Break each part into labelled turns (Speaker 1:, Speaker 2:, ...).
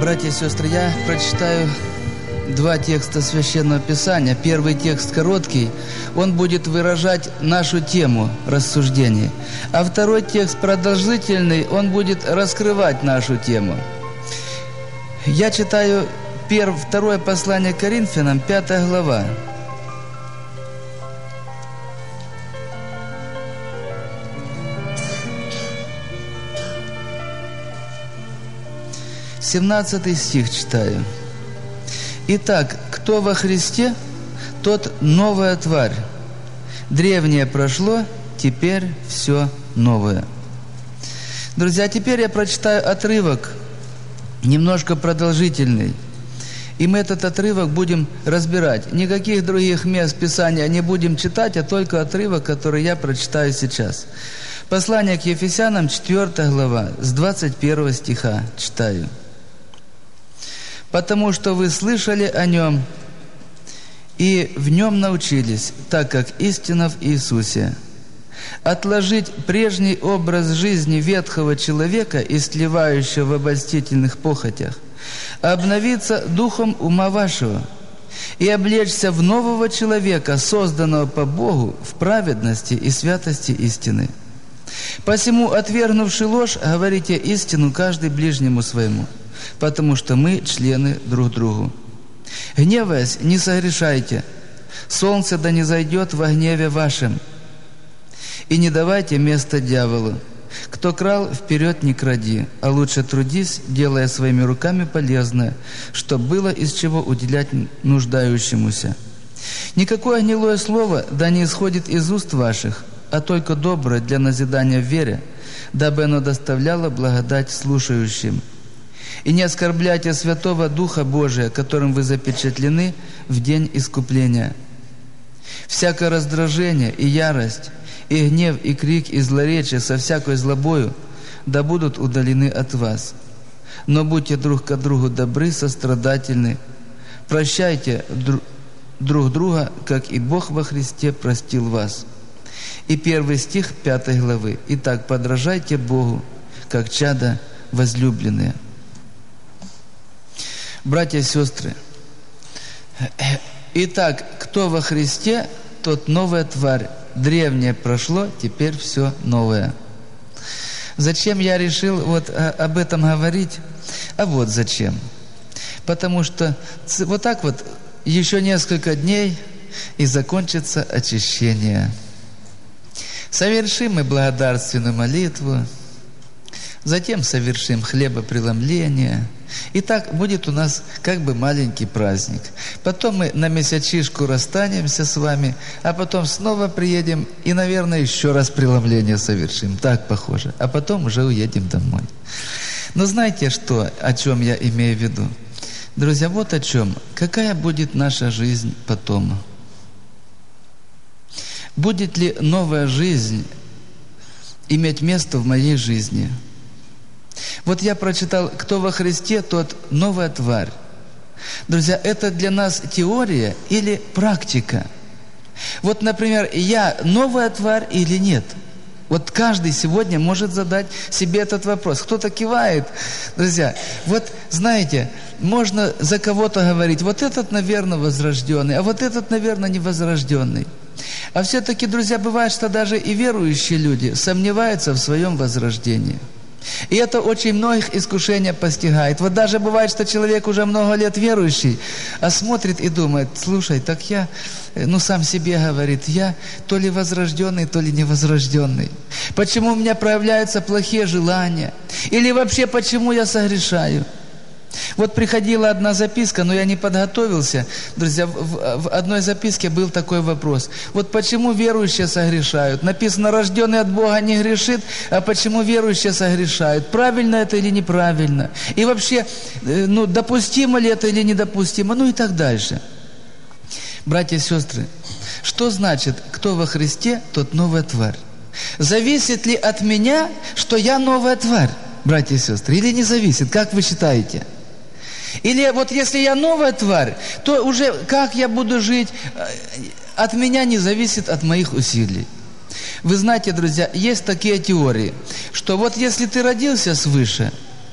Speaker 1: Братья и сестры, я прочитаю два текста Священного Писания. Первый текст короткий, он будет выражать нашу тему рассуждений. А второй текст продолжительный, он будет раскрывать нашу тему. Я читаю второе послание к Коринфянам, 5 глава. «17 стих читаю. Итак, кто во Христе, тот новая тварь. Древнее прошло, теперь все новое». Друзья, теперь я прочитаю отрывок, немножко продолжительный. И мы этот отрывок будем разбирать. Никаких других мест Писания не будем читать, а только отрывок, который я прочитаю сейчас. Послание к Ефесянам, 4 глава, с 21 стиха читаю. «Потому что вы слышали о Нем и в Нем научились, так как истина в Иисусе. Отложить прежний образ жизни ветхого человека, истлевающего в обольстительных похотях, обновиться духом ума вашего и облечься в нового человека, созданного по Богу в праведности и святости истины. Посему, отвергнувши ложь, говорите истину каждый ближнему своему, потому что мы члены друг другу. Гневаясь, не согрешайте, солнце да не зайдет во гневе вашем, и не давайте место дьяволу. Кто крал, вперед не кради, а лучше трудись, делая своими руками полезное, чтоб было из чего уделять нуждающемуся. Никакое гнилое слово да не исходит из уст ваших, а только доброе для назидания в вере, дабы оно доставляло благодать слушающим. И не оскорбляйте Святого Духа Божия, которым вы запечатлены в день искупления. Всякое раздражение и ярость, и гнев, и крик, и злоречие со всякой злобою да будут удалены от вас. Но будьте друг к другу добры, сострадательны, прощайте друг друга, как и Бог во Христе простил вас». И 1 стих 5 главы. «Итак, подражайте Богу, как чада возлюбленные». Братья и сестры, итак, кто во Христе, тот новая тварь. Древнее прошло, теперь все новое. Зачем я решил об этом говорить? А вот зачем. Потому что вот так вот еще несколько дней и закончится очищение. Совершим мы благодарственную молитву, затем совершим хлебопреломление. И так будет у нас как бы маленький праздник. Потом мы на месячишку расстанемся с вами, а потом снова приедем и, наверное, еще раз преломление совершим. Так похоже. А потом уже уедем домой. Но знаете что, о чем я имею в виду? Друзья, вот о чем. Какая будет наша жизнь потом? Будет ли новая жизнь иметь место в моей жизни? Вот я прочитал, кто во Христе, тот новая тварь. Друзья, это для нас теория или практика? Вот, например, я новая тварь или нет? Вот каждый сегодня может задать себе этот вопрос. Кто-то кивает. Друзья, вот знаете, можно за кого-то говорить, вот этот, наверное, возрожденный, а вот этот, наверное, невозрожденный. А все-таки, друзья, бывает, что даже и верующие люди сомневаются в своем возрождении. И это очень многих искушения постигает. Вот даже бывает, что человек уже много лет верующий, а смотрит и думает, слушай, так я, сам себе говорит, я то ли возрожденный, то ли невозрожденный. Почему у меня проявляются плохие желания? Или вообще, почему я согрешаю? Вот приходила одна записка, но я не подготовился. Друзья, в одной записке был такой вопрос. Вот почему верующие согрешают? Написано, рожденный от Бога не грешит, а почему верующие согрешают? Правильно это или неправильно? И вообще, допустимо ли это или недопустимо? И так дальше. Братья и сестры, что значит, кто во Христе, тот новая тварь? Зависит ли от меня, что я новая тварь, братья и сестры, или не зависит? Как вы считаете? Или вот если я новая тварь, то уже как я буду жить, от меня не зависит от моих усилий. Вы знаете, друзья, есть такие теории, что вот если ты родился свыше,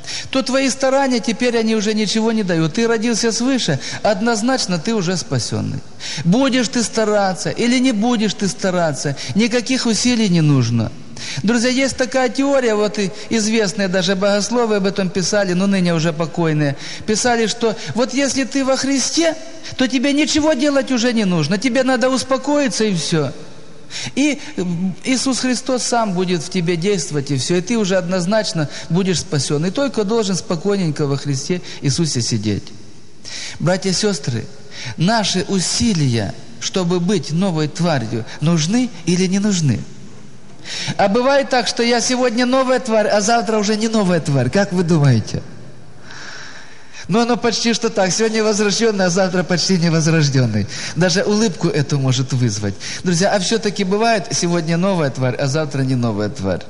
Speaker 1: то твои старания теперь они уже ничего не дают. Ты родился свыше, однозначно ты уже спасенный. Будешь ты стараться или не будешь ты стараться, никаких усилий не нужно. Друзья, есть такая теория, вот и известные даже богословы об этом писали, но ныне уже покойные, писали, что вот если ты во Христе, то тебе ничего делать уже не нужно, тебе надо успокоиться и все. И Иисус Христос сам будет в тебе действовать, и все, и ты уже однозначно будешь спасен. И только должен спокойненько во Христе Иисусе сидеть. Братья и сестры, наши усилия, чтобы быть новой тварью, нужны или не нужны? А бывает так, что я сегодня новая тварь, а завтра уже не новая тварь. Как вы думаете? Ну, оно почти что так. Сегодня возрожденный, а завтра почти невозрожденный. Даже улыбку эту может вызвать. Друзья, а все-таки бывает сегодня новая тварь, а завтра не новая тварь.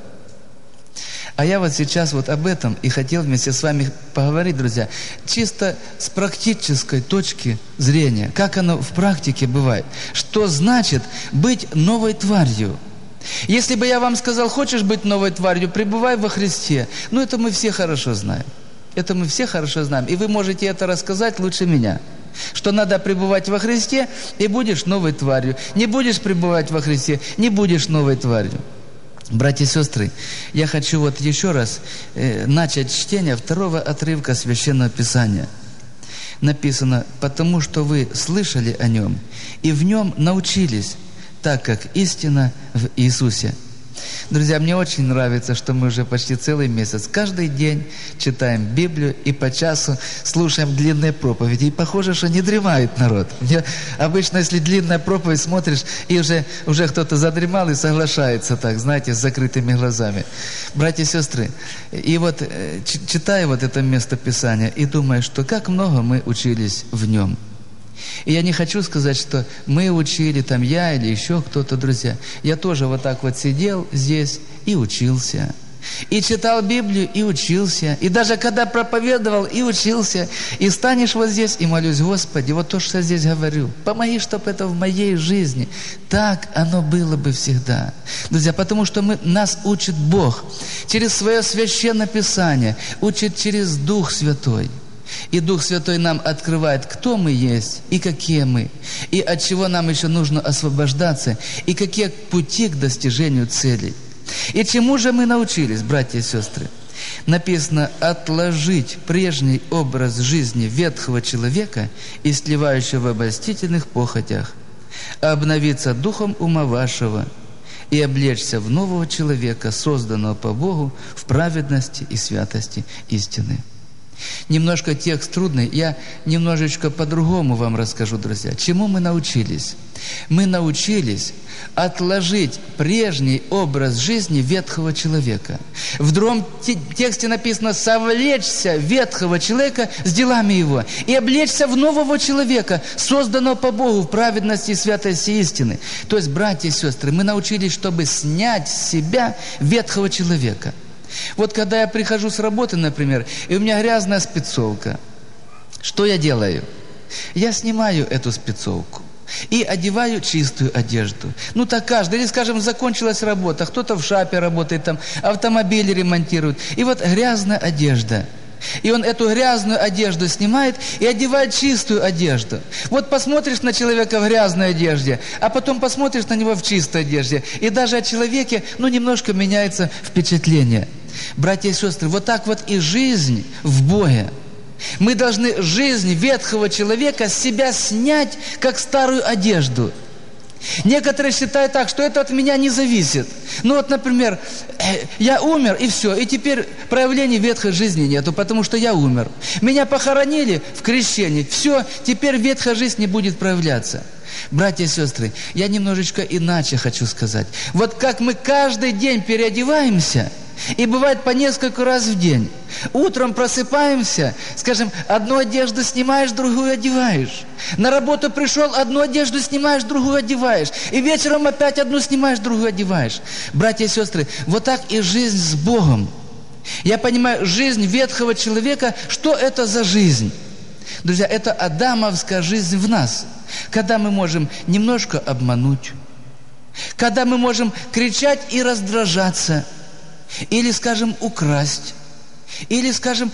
Speaker 1: А я вот сейчас вот об этом и хотел вместе с вами поговорить, друзья, чисто с практической точки зрения. Как оно в практике бывает? Что значит быть новой тварью? Если бы я вам сказал, хочешь быть новой тварью, пребывай во Христе. Ну, это мы все хорошо знаем. Это мы все хорошо знаем. И вы можете это рассказать лучше меня. Что надо пребывать во Христе, и будешь новой тварью. Не будешь пребывать во Христе, не будешь новой тварью. Братья и сестры, я хочу вот еще раз начать чтение второго отрывка Священного Писания. Написано: «Потому что вы слышали о Нем, и в Нем научились, так как истина в Иисусе». Друзья, мне очень нравится, что мы уже почти целый месяц каждый день читаем Библию и по часу слушаем длинные проповеди. И похоже, что не дремает народ. Мне обычно, если длинная проповедь смотришь, и уже кто-то задремал и соглашается так, знаете, с закрытыми глазами. Братья и сестры, и вот читаю вот это место Писания и думаю, что как много мы учились в нем. И я не хочу сказать, что мы учили, там я или еще кто-то, друзья. Я тоже вот так вот сидел здесь и учился. И читал Библию, и учился. И даже когда проповедовал, и учился. И станешь вот здесь, и молюсь: Господи, вот то, что я здесь говорю, помоги, чтобы это в моей жизни. Так оно было бы всегда. Друзья, потому что нас учит Бог через свое Священное Писание, учит через Дух Святой. И Дух Святой нам открывает, кто мы есть и какие мы, и от чего нам еще нужно освобождаться, и какие пути к достижению целей. И чему же мы научились, братья и сестры? Написано: отложить прежний образ жизни ветхого человека и сливающего в обольстительных похотях, обновиться духом ума вашего и облечься в нового человека, созданного по Богу в праведности и святости истины. Немножко текст трудный, я немножечко по-другому вам расскажу, друзья. Чему мы научились? Мы научились отложить прежний образ жизни ветхого человека. В другом тексте написано: совлечься ветхого человека с делами его и облечься в нового человека, созданного по Богу в праведности и святости истины. То есть, братья и сестры, мы научились, чтобы снять с себя ветхого человека. Вот когда я прихожу с работы, например, и у меня грязная спецовка, что я делаю? Я снимаю эту спецовку и одеваю чистую одежду. Ну так каждый, или, скажем, закончилась работа, кто-то в шапе работает, там автомобили ремонтирует, и вот грязная одежда. И он эту грязную одежду снимает и одевает чистую одежду. Вот посмотришь на человека в грязной одежде, а потом посмотришь на него в чистой одежде. И даже о человеке, немножко меняется впечатление. Братья и сестры, вот так вот и жизнь в Боге. Мы должны жизнь ветхого человека с себя снять, как старую одежду. Некоторые считают так, что это от меня не зависит. Например, я умер, и все, и теперь проявлений ветхой жизни нету, потому что я умер. Меня похоронили в крещении, все, теперь ветхая жизнь не будет проявляться. Братья и сестры, я немножечко иначе хочу сказать. Вот как мы каждый день переодеваемся, и бывает по несколько раз в день. Утром просыпаемся, скажем, одну одежду снимаешь, другую одеваешь. На работу пришел, одну одежду снимаешь, другую одеваешь. И вечером опять одну снимаешь, другую одеваешь. Братья и сестры, вот так и жизнь с Богом. Я понимаю, жизнь ветхого человека, что это за жизнь? Друзья, это адамовская жизнь в нас. Когда мы можем немножко обмануть, когда мы можем кричать и раздражаться, или, скажем, украсть, Или, скажем,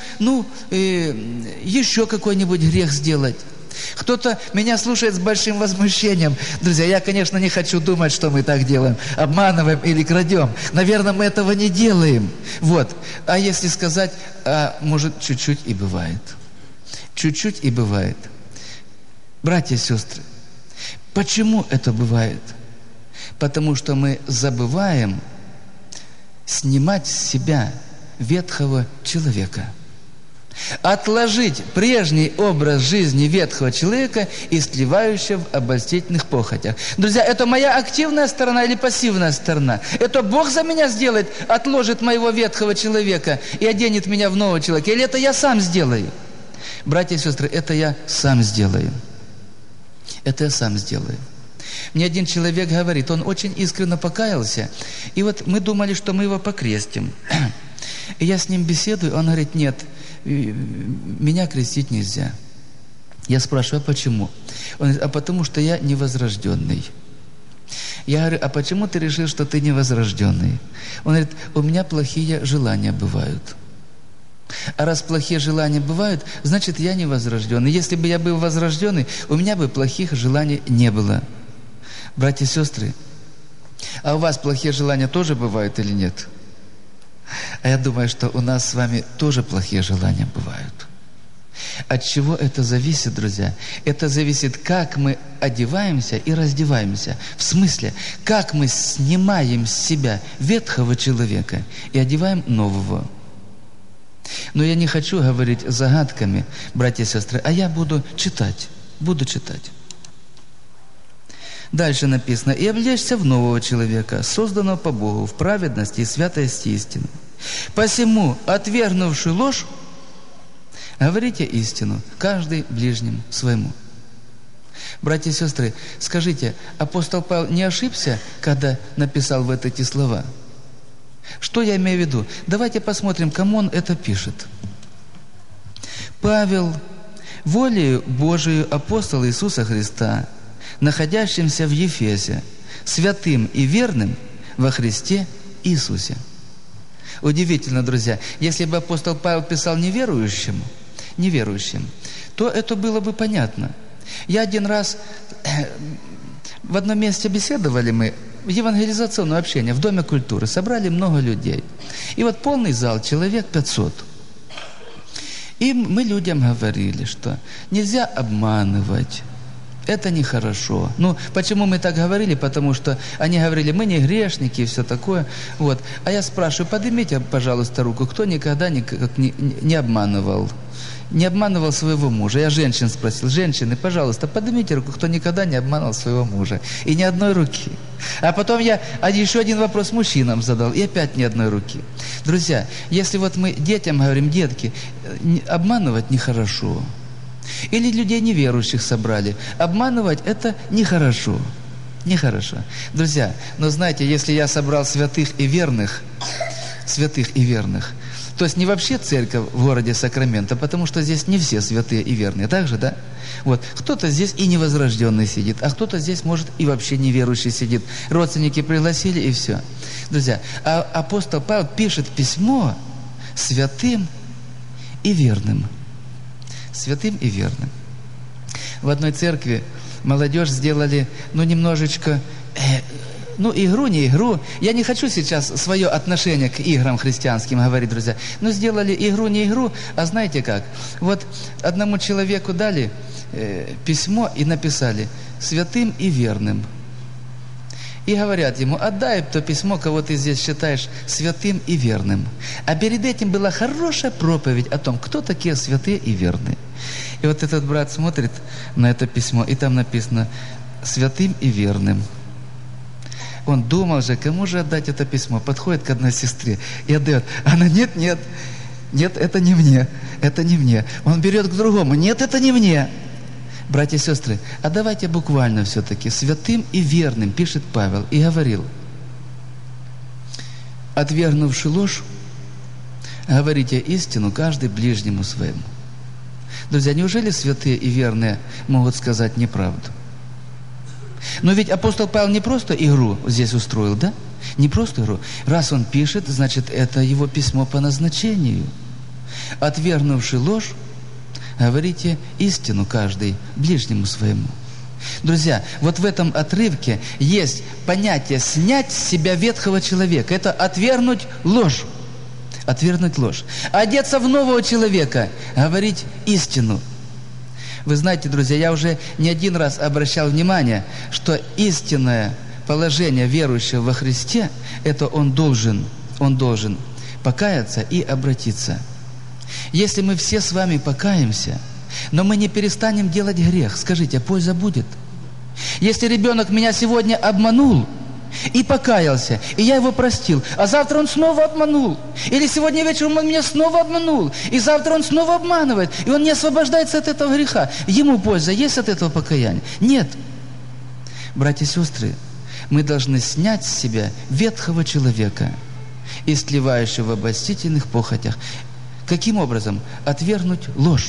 Speaker 1: еще какой-нибудь грех сделать. Кто-то меня слушает с большим возмущением. Друзья, я, конечно, не хочу думать, что мы так делаем. Обманываем или крадем. Наверное, мы этого не делаем. Вот. А если сказать, может, чуть-чуть и бывает. Чуть-чуть и бывает. Братья и сестры, почему это бывает? Потому что мы забываем снимать с себя ветхого человека. Отложить прежний образ жизни ветхого человека, истлевающего в обольстительных похотях. Друзья, это моя активная сторона или пассивная сторона? Это Бог за меня сделает, отложит моего ветхого человека и оденет меня в нового человека? Или это я сам сделаю? Братья и сестры, это я сам сделаю. Это я сам сделаю. Мне один человек говорит, он очень искренне покаялся, и вот мы думали, что мы его покрестим. И я с ним беседую, он говорит, нет, меня крестить нельзя. Я спрашиваю, а почему? Он говорит, а потому что я невозрожденный. Я говорю, а почему ты решил, что ты невозрожденный? Он говорит, у меня плохие желания бывают. А раз плохие желания бывают, значит, я невозрожденный. Если бы я был возрожденный, у меня бы плохих желаний не было. Братья и сестры, а у вас плохие желания тоже бывают или нет? А я думаю, что у нас с вами тоже плохие желания бывают. От чего это зависит, друзья? Это зависит, как мы одеваемся и раздеваемся. В смысле, как мы снимаем с себя ветхого человека и одеваем нового. Но я не хочу говорить загадками, братья и сестры, а я буду читать. Буду читать. Дальше написано, «И облечься в нового человека, созданного по Богу, в праведности и святости истины. Посему, отвергнувши ложь, говорите истину, каждый ближнему своему». Братья и сестры, скажите, апостол Павел не ошибся, когда написал вот эти слова? Что я имею в виду? Давайте посмотрим, кому он это пишет. Павел, волею Божию апостола Иисуса Христа, находящимся в Ефесе, святым и верным во Христе Иисусе. Удивительно, друзья, если бы апостол Павел писал неверующим, то это было бы понятно. Я один раз, в одном месте беседовали мы, в евангелизационное общение, в Доме культуры, собрали много людей. И вот полный зал, человек 500. И мы людям говорили, что нельзя обманывать. Это нехорошо. Почему мы так говорили? Потому что они говорили, мы не грешники и все такое. Вот. А я спрашиваю, поднимите, пожалуйста, руку, кто никогда не обманывал. Не обманывал своего мужа. Я женщин спросил, женщины, пожалуйста, поднимите руку, кто никогда не обманывал своего мужа. И ни одной руки. А потом я еще один вопрос мужчинам задал, и опять ни одной руки. Друзья, если вот мы детям говорим, детки, обманывать нехорошо. Или людей неверующих собрали. Обманывать – это нехорошо. Нехорошо. Друзья, но знаете, если я собрал святых и верных, то есть не вообще церковь в городе Сакраменто, потому что здесь не все святые и верные. Так же, да? Вот. Кто-то здесь и невозрожденный сидит, а кто-то здесь, может, и вообще неверующий сидит. Родственники пригласили, и все. Друзья, а апостол Павел пишет письмо святым и верным. Святым и верным. В одной церкви молодежь сделали, немножечко, игру, не игру. Я не хочу сейчас свое отношение к играм христианским говорить, друзья. Но сделали игру, не игру, а знаете как? Вот одному человеку дали письмо и написали «святым и верным». И говорят ему, отдай то письмо, кого ты здесь считаешь святым и верным. А перед этим была хорошая проповедь о том, кто такие святые и верные. И вот этот брат смотрит на это письмо, и там написано «святым и верным». Он думал же, кому же отдать это письмо. Подходит к одной сестре и отдает. Она, нет, это не мне. Он берет к другому, нет, это не мне. Братья и сестры, а давайте буквально все-таки святым и верным, пишет Павел, и говорил, отвергнувши ложь, говорите истину каждый ближнему своему. Друзья, неужели святые и верные могут сказать неправду? Но ведь апостол Павел не просто игру здесь устроил, да? Не просто игру. Раз он пишет, значит, это его письмо по назначению. Отвергнувши ложь, говорите истину каждый ближнему своему. Друзья, вот в этом отрывке есть понятие «снять с себя ветхого человека». Это отвергнуть ложь. Отвергнуть ложь. Одеться в нового человека, говорить истину. Вы знаете, друзья, я уже не один раз обращал внимание, что истинное положение верующего во Христе, это он должен покаяться и обратиться. Если мы все с вами покаемся, но мы не перестанем делать грех, скажите, польза будет? Если ребенок меня сегодня обманул и покаялся, и я его простил, а завтра он снова обманул, или сегодня вечером он меня снова обманул, и завтра он снова обманывает, и он не освобождается от этого греха, ему польза есть от этого покаяния? Нет. Братья и сестры, мы должны снять с себя ветхого человека, истлевающего в обольстительных похотях. Каким образом? Отвергнуть ложь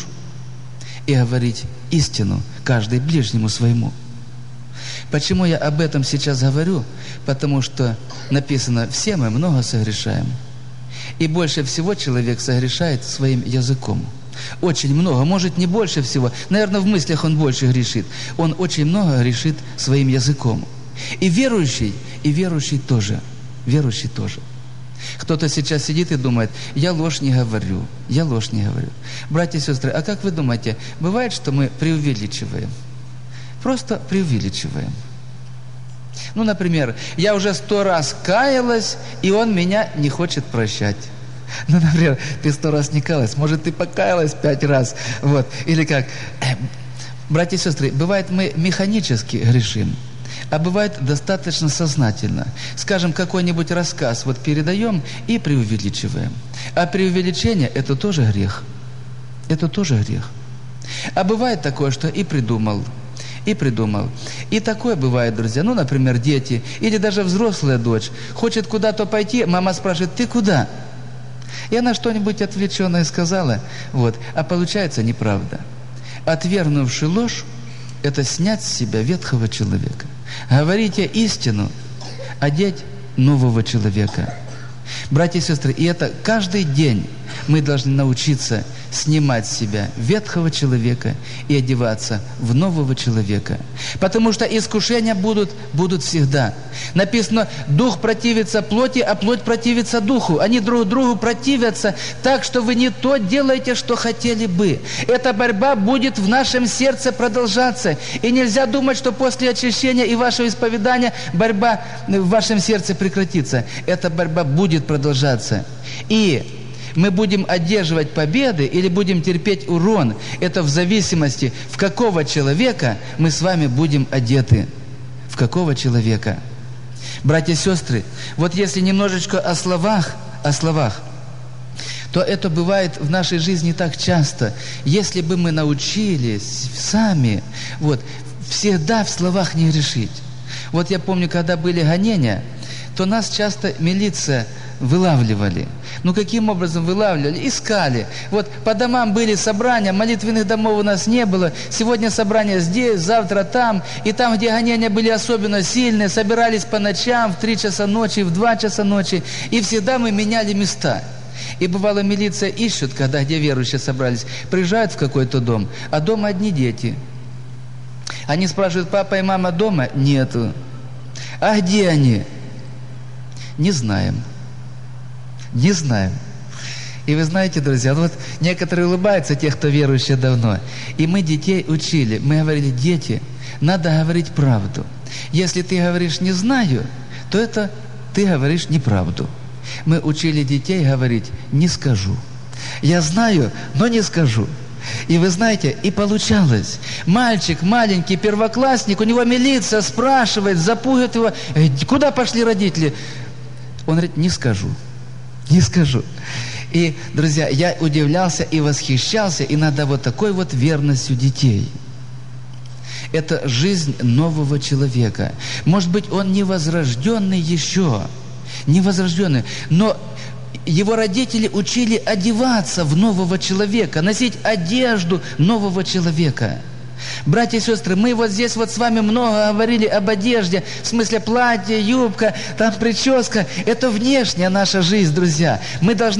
Speaker 1: и говорить истину, каждый ближнему своему. Почему я об этом сейчас говорю? Потому что написано, все мы много согрешаем. И больше всего человек согрешает своим языком. Очень много, может не больше всего, наверное, в мыслях он больше грешит. Он очень много грешит своим языком. И верующий тоже. Верующий тоже. Кто-то сейчас сидит и думает, я ложь не говорю. Братья и сестры, а как вы думаете, бывает, что мы преувеличиваем? Просто преувеличиваем. Ну, например, я уже 100 раз каялась, и он меня не хочет прощать. Ну, например, ты 100 раз не каялась, может, ты покаялась 5 раз. Вот. Или как? Братья и сестры, бывает, мы механически грешим. А бывает достаточно сознательно. Скажем, какой-нибудь рассказ вот передаем и преувеличиваем. А преувеличение – это тоже грех. Это тоже грех. А бывает такое, что и придумал. И такое бывает, друзья. Ну, например, дети или даже взрослая дочь хочет куда-то пойти, мама спрашивает, ты куда? И она что-нибудь отвлеченное сказала, вот, а получается неправда. Отвергнувши ложь, это снять с себя ветхого человека. Говорите истину, одеть нового человека. Братья и сестры, и это каждый день мы должны научиться снимать с себя ветхого человека и одеваться в нового человека. Потому что искушения будут всегда. Написано, дух противится плоти, а плоть противится духу. Они друг другу противятся так, что вы не то делаете, что хотели бы. Эта борьба будет в нашем сердце продолжаться. И нельзя думать, что после очищения и вашего исповедания борьба в вашем сердце прекратится. Эта борьба будет продолжаться. И мы будем одерживать победы или будем терпеть урон. Это в зависимости, в какого человека мы с вами будем одеты. В какого человека. Братья и сестры, вот если немножечко о словах, то это бывает в нашей жизни так часто. Если бы мы научились сами, вот, всегда в словах не грешить. Вот я помню, когда были гонения, то нас часто милиция вылавливали. Ну, каким образом вылавливали? Искали. Вот по домам были собрания, молитвенных домов у нас не было. Сегодня собрания здесь, завтра там. И там, где гонения были особенно сильные, собирались по ночам, в 3 часа ночи, в 2 часа ночи. И всегда мы меняли места. И бывало, милиция ищут, где верующие собрались, приезжают в какой-то дом, а дома одни дети. Они спрашивают, папа и мама дома? Нету. А где они? Не знаем. Не знаем. И вы знаете, друзья, вот некоторые улыбаются, те, кто верующие давно. И мы детей учили. Мы говорили, дети, надо говорить правду. Если ты говоришь «не знаю», то это ты говоришь неправду. Мы учили детей говорить «не скажу». Я знаю, но не скажу. И вы знаете, и получалось. Мальчик, маленький, первоклассник, у него милиция спрашивает, запугивает его. Куда пошли родители? Он говорит, не скажу. Не скажу. И, друзья, я удивлялся и восхищался иногда вот такой вот верностью детей. Это жизнь нового человека. Может быть, он невозрожденный еще. Невозрожденный. Но его родители учили одеваться в нового человека, носить одежду нового человека. Братья и сестры, мы вот здесь вот с вами много говорили об одежде, в смысле платье, юбка, там прическа. Это внешняя наша жизнь, друзья. Мы должны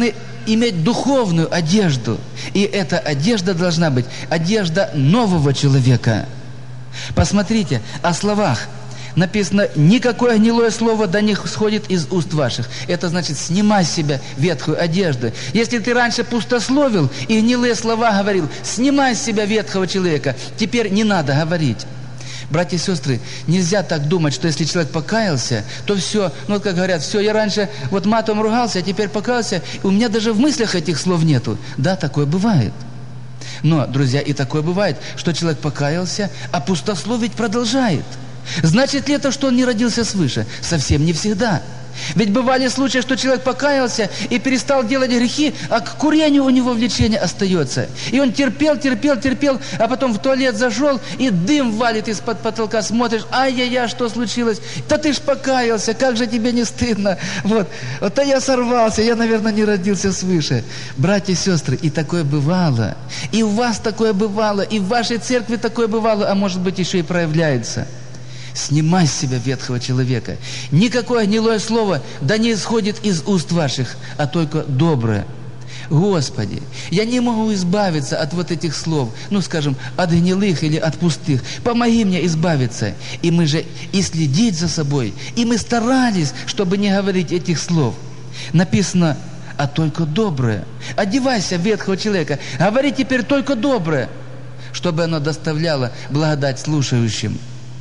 Speaker 1: иметь духовную одежду. И эта одежда должна быть одежда нового человека. Посмотрите, о словах написано: никакое гнилое слово да не сходит из уст ваших. Это значит, снимай с себя ветхую одежду. Если ты раньше пустословил и гнилые слова говорил, снимай с себя ветхого человека. Теперь не надо говорить. Братья и сестры, нельзя так думать, что если человек покаялся, то все, ну вот как говорят, все, я раньше вот матом ругался, а теперь покаялся, и у меня даже в мыслях этих слов нету. Да, такое бывает. Но, друзья, и такое бывает, что человек покаялся, а пустословить продолжает. Значит ли это, что он не родился свыше? Совсем не всегда. Ведь бывали случаи, что человек покаялся и перестал делать грехи, а к курению у него влечение остается. И он терпел, а потом в туалет зашел, и дым валит из-под потолка, смотришь, ай-яй-яй, что случилось? Да ты ж покаялся, как же тебе не стыдно? Вот а я сорвался, я, наверное, не родился свыше. Братья и сестры, и такое бывало, и у вас такое бывало, и в вашей церкви такое бывало, а может быть еще и проявляется. Снимай с себя ветхого человека. Никакое гнилое слово да не исходит из уст ваших, а только доброе. Господи, я не могу избавиться от вот этих слов, ну, скажем, от гнилых или от пустых. Помоги мне избавиться. И мы же и следить за собой, и мы старались, чтобы не говорить этих слов. Написано, а только доброе. Одевайся в ветхого человека, говори теперь только доброе, чтобы оно доставляло благодать слушающим.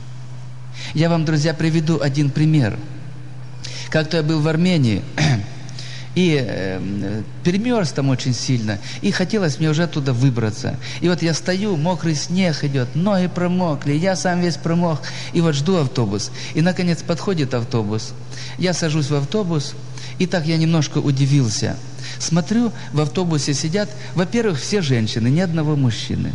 Speaker 1: Я вам, друзья, приведу один пример. Как-то я был в Армении, и перемерз там очень сильно, и хотелось мне уже оттуда выбраться. И вот я стою, мокрый снег идет, ноги промокли, я сам весь промок, и вот жду автобус. И, наконец, подходит автобус. Я сажусь в автобус, и так я немножко удивился. Смотрю, в автобусе сидят, во-первых, все женщины, ни одного мужчины.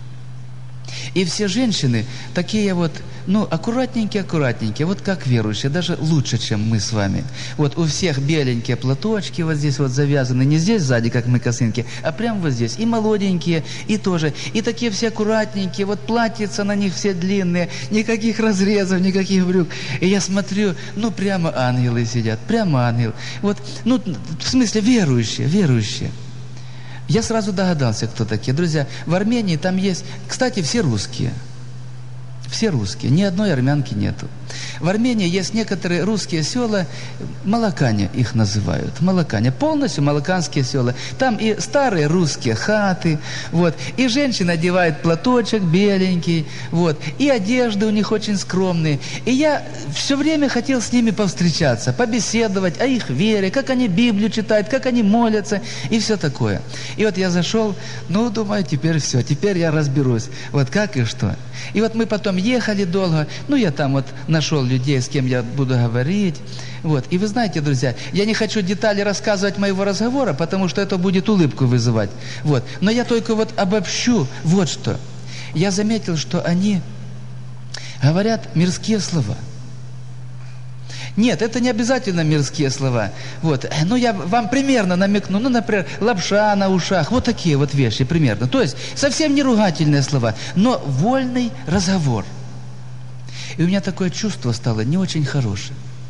Speaker 1: И все женщины такие вот, ну, аккуратненькие, вот как верующие, даже лучше, чем мы с вами. Вот у всех беленькие платочки вот здесь вот завязаны, не здесь сзади, как мы косынки, а прямо вот здесь. И молоденькие, и тоже. И такие все аккуратненькие, вот платьица на них все длинные, никаких разрезов, никаких брюк. И я смотрю, ну, прямо ангелы сидят, прямо ангел. Вот, ну, в смысле верующие. Я сразу догадался, кто такие. Друзья, в Армении там есть, кстати, все русские. Все русские, ни одной армянки нету. В Армении есть некоторые русские села, молокане их называют, молокане, полностью молоканские села. Там и старые русские хаты, вот, и женщина одевает платочек беленький, вот, и одежды у них очень скромные. И я все время хотел с ними повстречаться, побеседовать о их вере, как они Библию читают, как они молятся, и все такое. И вот я зашел, ну, думаю, теперь все, теперь я разберусь, вот как и что. И вот мы потом ехали долго, ну, я там вот нашел людей, с кем я буду говорить, вот. И вы знаете, друзья, я не хочу детали рассказывать моего разговора, потому что это будет улыбку вызывать, вот. Но я только вот обобщу вот что. Я заметил, что они говорят мирские слова. Нет, это не обязательно мирские слова. Вот. Ну, я вам примерно намекну. Ну, например, лапша на ушах. Вот такие вот вещи примерно. То есть, совсем не ругательные слова, но вольный разговор. И у меня такое чувство стало не очень хорошее.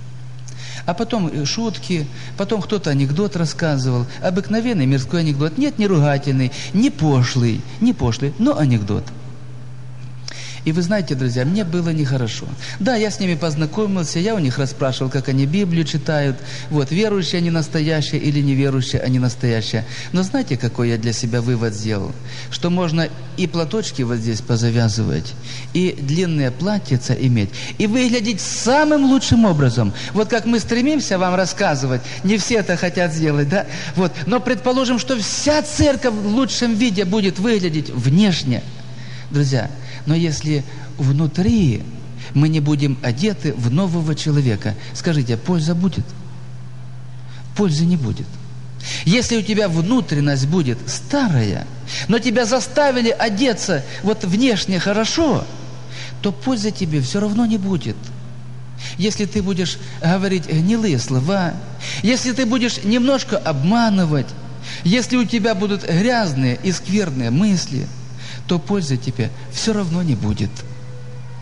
Speaker 1: А потом шутки, потом кто-то анекдот рассказывал. Обыкновенный мирской анекдот. Нет, не ругательный, не пошлый, но анекдот. И вы знаете, друзья, мне было нехорошо. Да, я с ними познакомился, я у них расспрашивал, как они Библию читают. Вот, верующие они настоящие или неверующие они настоящие. Но знаете, какой я для себя вывод сделал? Что можно и платочки вот здесь позавязывать, и длинные платьица иметь, и выглядеть самым лучшим образом. Вот как мы стремимся вам рассказывать, не все это хотят сделать, да? Вот, но предположим, что вся церковь в лучшем виде будет выглядеть внешне. Друзья, но если внутри мы не будем одеты в нового человека, скажите, польза будет? Пользы не будет. Если у тебя внутренность будет старая, но тебя заставили одеться вот внешне хорошо, то пользы тебе все равно не будет. Если ты будешь говорить гнилые слова, если ты будешь немножко обманывать, если у тебя будут грязные и скверные мысли, то пользы тебе все равно не будет.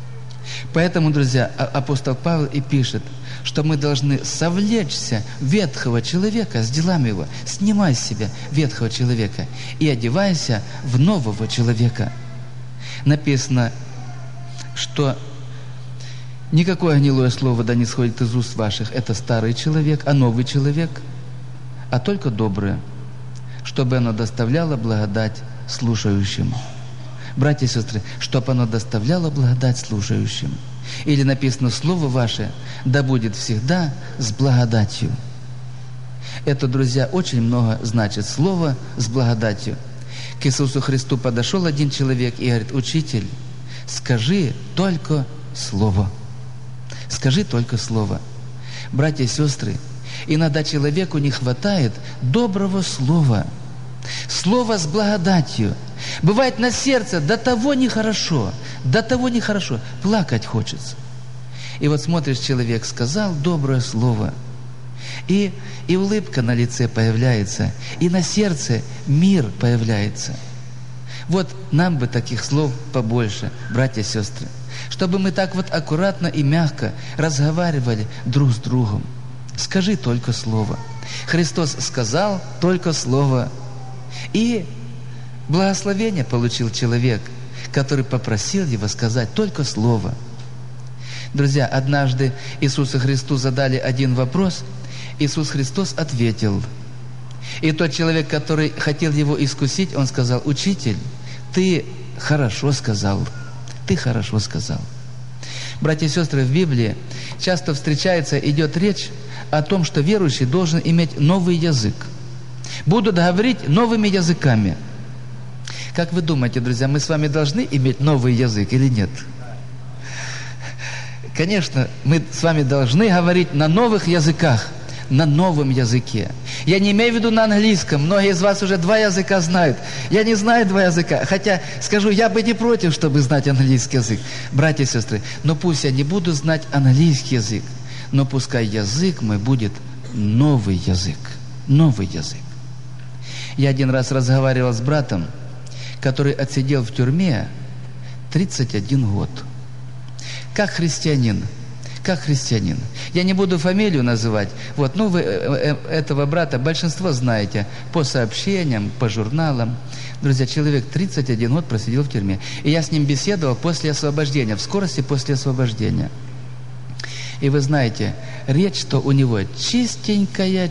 Speaker 1: Поэтому, друзья, апостол Павел и пишет, что мы должны совлечься ветхого человека с делами его. Снимай с себя ветхого человека и одевайся в нового человека. Написано, что никакое гнилое слово да не сходит из уст ваших. Это старый человек, а новый человек, а только доброе, чтобы оно доставляло благодать слушающим. Братья и сестры, чтобы оно доставляло благодать слушающим. Или написано, Слово ваше да будет всегда с благодатью. Это, друзья, очень много значит. Слово с благодатью. К Иисусу Христу подошел один человек и говорит: «Учитель, скажи только Слово». Скажи только Слово. Братья и сестры, иногда человеку не хватает доброго слова. Слово с благодатью. Бывает на сердце до того нехорошо, плакать хочется. И вот смотришь, человек сказал доброе слово, и улыбка на лице появляется, и на сердце мир появляется. Вот нам бы таких слов побольше, братья и сестры, чтобы мы так вот аккуратно и мягко разговаривали друг с другом. Скажи только слово. Христос сказал только слово. И благословение получил человек, который попросил его сказать только слово. Друзья, однажды Иисусу Христу задали один вопрос, Иисус Христос ответил. И тот человек, который хотел его искусить, он сказал: «Учитель, ты хорошо сказал, ты хорошо сказал». Братья и сестры, в Библии часто встречается, идет речь о том, что верующий должен иметь новый язык. Будут говорить новыми языками. Как вы думаете, друзья, мы с вами должны иметь новый язык или нет? Конечно, мы с вами должны говорить на новых языках, на новом языке. Я не имею в виду на английском. Многие из вас уже 2 языка знают. Я не знаю 2 языка. Хотя, скажу, я бы не против, чтобы знать английский язык. Братья и сестры, но пусть я не буду знать английский язык, но пускай язык мой будет новый язык. Новый язык. Я один раз разговаривал с братом, который отсидел в тюрьме 31 год. Как христианин. Я не буду фамилию называть. Вот, вы этого брата большинство знаете по сообщениям, по журналам. Друзья, человек 31 год просидел в тюрьме. И я с ним беседовал после освобождения, в скорости после освобождения. И вы знаете, речь-то у него чистенькая.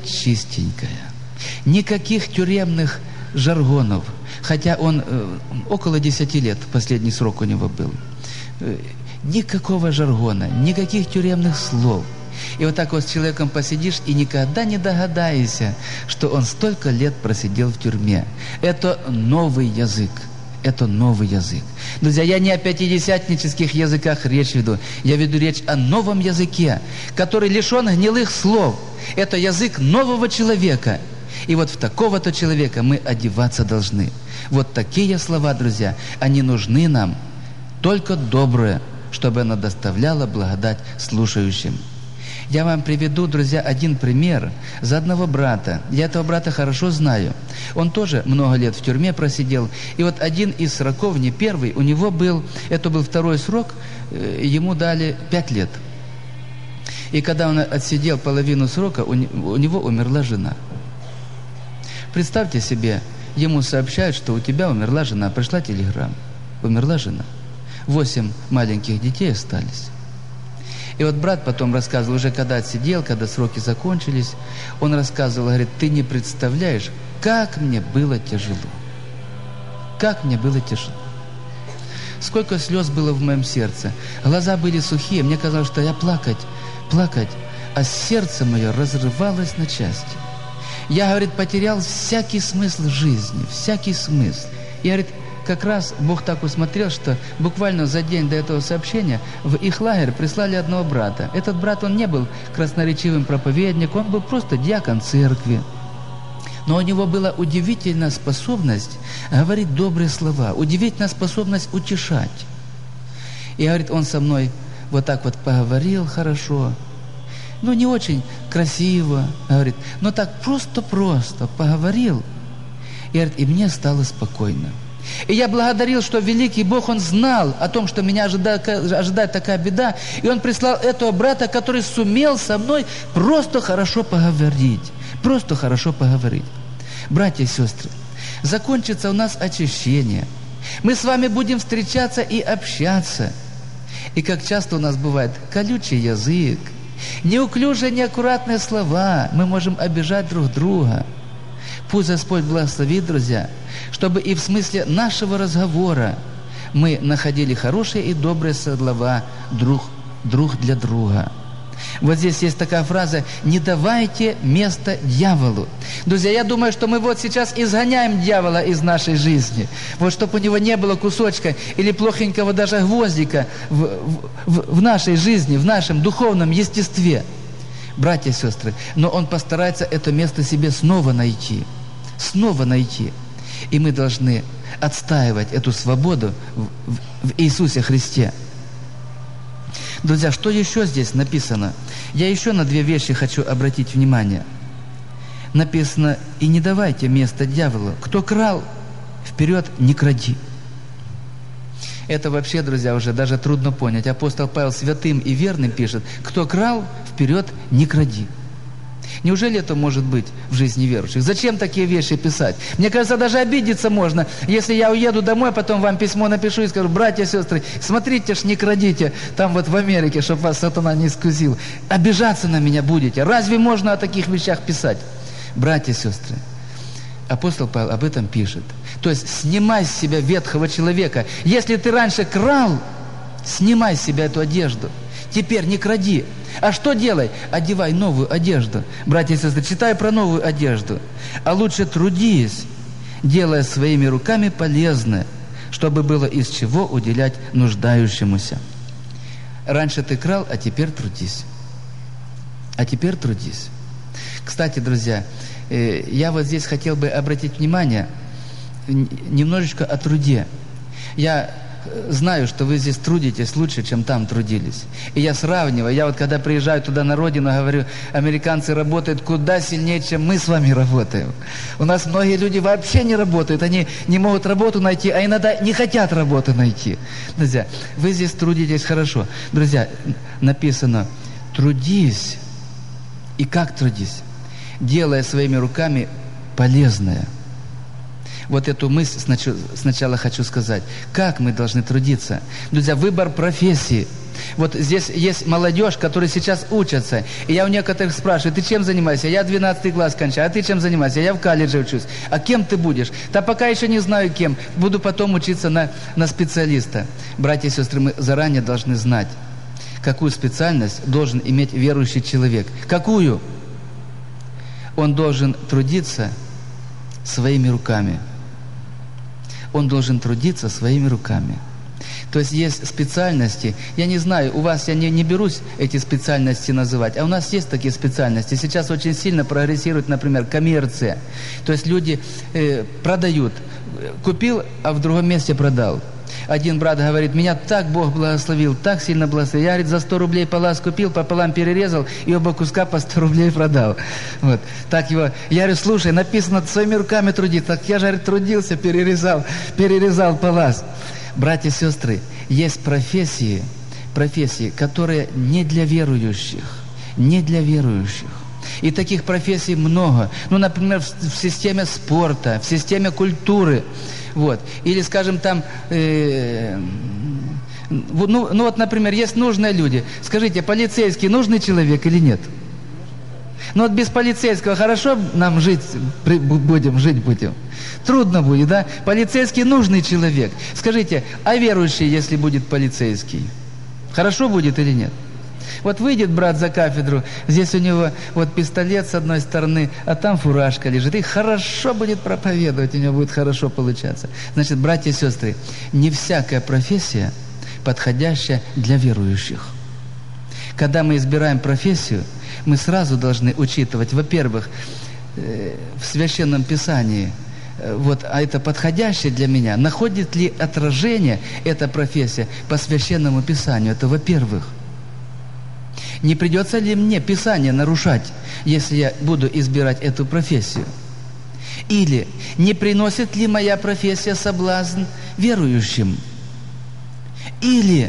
Speaker 1: Никаких тюремных жаргонов. Хотя он около 10 лет, последний срок у него был. Никакого жаргона, никаких тюремных слов. И вот так вот с человеком посидишь и никогда не догадаешься, что он столько лет просидел в тюрьме. Это новый язык. Это новый язык. Друзья, я не о пятидесятнических языках речь веду. Я веду речь о новом языке, который лишен гнилых слов. Это язык нового человека. И вот в такого-то человека мы одеваться должны. Вот такие слова, друзья, они нужны нам. Только доброе, чтобы оно доставляло благодать слушающим. Я вам приведу, друзья, один пример за одного брата. Я этого брата хорошо знаю. Он тоже много лет в тюрьме просидел. И вот один из сроков, не первый, у него был, это был 2-й срок, ему дали 5 лет. И когда он отсидел половину срока, у него умерла жена. Представьте себе, ему сообщают, что у тебя умерла жена. Пришла телеграмма. Умерла жена. 8 маленьких детей остались. И вот брат потом рассказывал, уже когда отсидел, когда сроки закончились, он рассказывал, говорит: ты не представляешь, как мне было тяжело. Как мне было тяжело. Сколько слез было в моем сердце. Глаза были сухие, мне казалось, что я плакать, а сердце мое разрывалось на части. Я, говорит, потерял всякий смысл жизни, всякий смысл. И, говорит, как раз Бог так усмотрел, что буквально за день до этого сообщения в их лагерь прислали одного брата. Этот брат, он не был красноречивым проповедником, он был просто диакон церкви. Но у него была удивительная способность говорить добрые слова, удивительная способность утешать. И, говорит, он со мной вот так вот поговорил хорошо, не очень красиво, говорит, но так просто поговорил. И, говорит, и мне стало спокойно. И я благодарил, что великий Бог, Он знал о том, что меня ожидает такая беда. И Он прислал этого брата, который сумел со мной просто хорошо поговорить. Просто хорошо поговорить. Братья и сестры, закончится у нас очищение. Мы с вами будем встречаться и общаться. И как часто у нас бывает колючий язык, неуклюжие, неаккуратные слова. Мы можем обижать друг друга. Пусть Господь благословит, друзья, чтобы и в смысле нашего разговора мы находили хорошие и добрые слова друг для друга. Вот здесь есть такая фраза: «Не давайте место дьяволу». Друзья, я думаю, что мы вот сейчас изгоняем дьявола из нашей жизни. Вот чтобы у него не было кусочка или плохенького даже гвоздика в нашей жизни, в нашем духовном естестве. Братья и сестры, но он постарается это место себе снова найти. Снова найти. И мы должны отстаивать эту свободу в Иисусе Христе. Друзья, что еще здесь написано? Я еще на две вещи хочу обратить внимание. Написано: «И не давайте место дьяволу. Кто крал, вперед не кради». Это вообще, друзья, уже даже трудно понять. Апостол Павел святым и верным пишет: «Кто крал, вперед не кради». Неужели это может быть в жизни верующих? Зачем такие вещи писать? Мне кажется, даже обидеться можно, если я уеду домой, потом вам письмо напишу и скажу: братья и сестры, смотрите ж, не крадите там вот в Америке, чтобы вас сатана не искусил. Обижаться на меня будете. Разве можно о таких вещах писать? Братья и сестры, апостол Павел об этом пишет. То есть снимай с себя ветхого человека. Если ты раньше крал, снимай с себя эту одежду. Теперь не кради. А что делай? Одевай новую одежду. Братья и сестры, читай про новую одежду. А лучше трудись, делая своими руками полезное, чтобы было из чего уделять нуждающемуся. Раньше ты крал, а теперь трудись. А теперь трудись. Кстати, друзья, я вот здесь хотел бы обратить внимание немножечко о труде. Я знаю, что вы здесь трудитесь лучше, чем там трудились. И я сравниваю. Я вот когда приезжаю туда на родину, говорю: американцы работают куда сильнее, чем мы с вами работаем. У нас многие люди вообще не работают. Они не могут работу найти, а иногда не хотят работу найти. Друзья, вы здесь трудитесь хорошо. Друзья, написано: трудись. И как трудись? Делая своими руками полезное. Вот эту мысль сначала хочу сказать. Как мы должны трудиться? Друзья, выбор профессии. Вот здесь есть молодежь, которая сейчас учатся. И я у некоторых спрашиваю: ты чем занимаешься? Я 12 класс кончаю. А ты чем занимаешься? Я в колледже учусь. А кем ты будешь? Да пока еще не знаю кем. Буду потом учиться на специалиста. Братья и сестры, мы заранее должны знать, какую специальность должен иметь верующий человек. Какую? Он должен трудиться своими руками. Он должен трудиться своими руками. То есть есть специальности, я не знаю, у вас я не берусь эти специальности называть, а у нас есть такие специальности. Сейчас очень сильно прогрессирует, например, коммерция. То есть люди продают. Купил, а в другом месте продал. Один брат говорит: меня так Бог благословил, так сильно благословил. Я, говорит, за 100 рублей палас купил, пополам перерезал, и оба куска по 100 рублей продал. Вот. Так его. Я говорю: слушай, написано своими руками трудиться. Так я же, говорит, трудился, перерезал палас. Братья и сестры, есть профессии, которые не для верующих. Не для верующих. И таких профессий много. Ну, например, в системе спорта, в системе культуры. Вот. Или, скажем, там, вот, например, есть нужные люди. Скажите, полицейский нужный человек или нет? Ну, вот без полицейского хорошо нам жить будем? Трудно будет, да? Полицейский нужный человек. Скажите, а верующий, если будет полицейский, хорошо будет или нет? Вот выйдет брат за кафедру, здесь у него вот пистолет с одной стороны, а там фуражка лежит. И хорошо будет проповедовать, у него будет хорошо получаться. Значит, братья и сестры, не всякая профессия подходящая для верующих. Когда мы избираем профессию, мы сразу должны учитывать, во-первых, в Священном Писании, вот, а это подходящее для меня, находит ли отражение эта профессия по Священному Писанию? Это во-первых. Не придется ли мне Писание нарушать, если я буду избирать эту профессию? Или не приносит ли моя профессия соблазн верующим? Или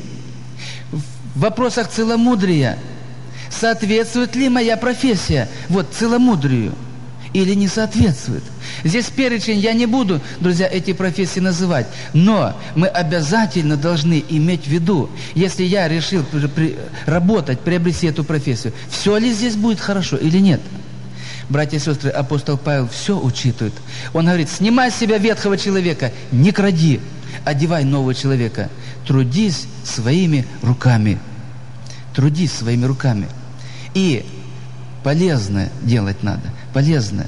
Speaker 1: в вопросах целомудрия соответствует ли моя профессия целомудрию или не соответствует? Здесь перечень я не буду, друзья, эти профессии называть, но мы обязательно должны иметь в виду, если я решил работать, приобрести эту профессию, все ли здесь будет хорошо или нет? Братья и сестры, апостол Павел все учитывает. Он говорит: снимай с себя ветхого человека, не кради, одевай нового человека, трудись своими руками. Трудись своими руками. И полезное делать надо, полезное.